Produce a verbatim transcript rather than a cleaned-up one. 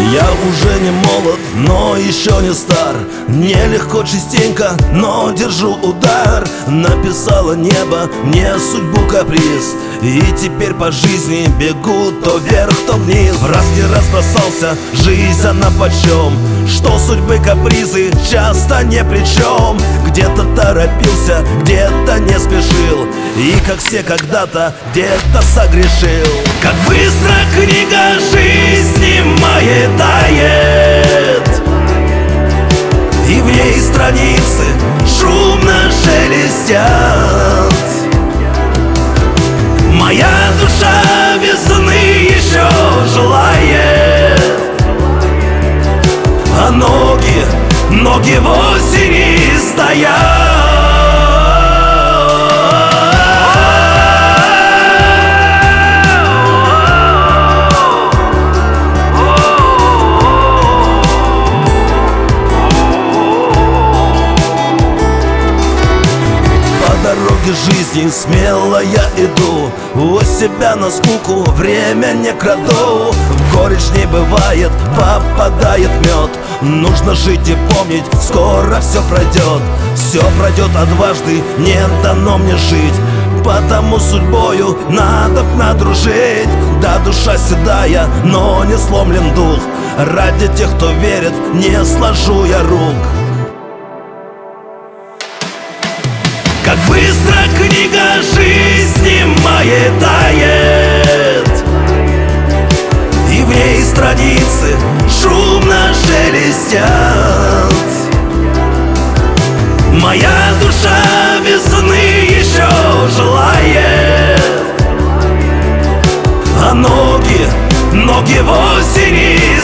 Я уже не молод, но еще не стар. Нелегко частенько, но держу удар. Написало небо мне судьбу каприз, и теперь по жизни бегу то вверх, то вниз. Раз не разбросался, жизнь она почем, что судьбы капризы часто не при чем. Где-то торопился, где-то не спешил, и как все когда-то где-то согрешил. Как быстро книга жизни моей тает, и в ней страницы шумно шелестят. Моя душа весны еще желает, а ноги, ноги в осени стоят. По дороге жизни смело я иду, у себя на скуку время не краду. В горечь не бывает, попадает мед. Нужно жить и помнить, скоро все пройдет. Все пройдет, а дважды не дано мне жить, потому судьбою надо б надружить. Да, душа седая, но не сломлен дух. Ради тех, кто верит, не сложу я рук. Как быстро книга жизни моей тает, и в ней страницы шумно шелестят. Моя душа весны еще желает, а ноги, ноги в осени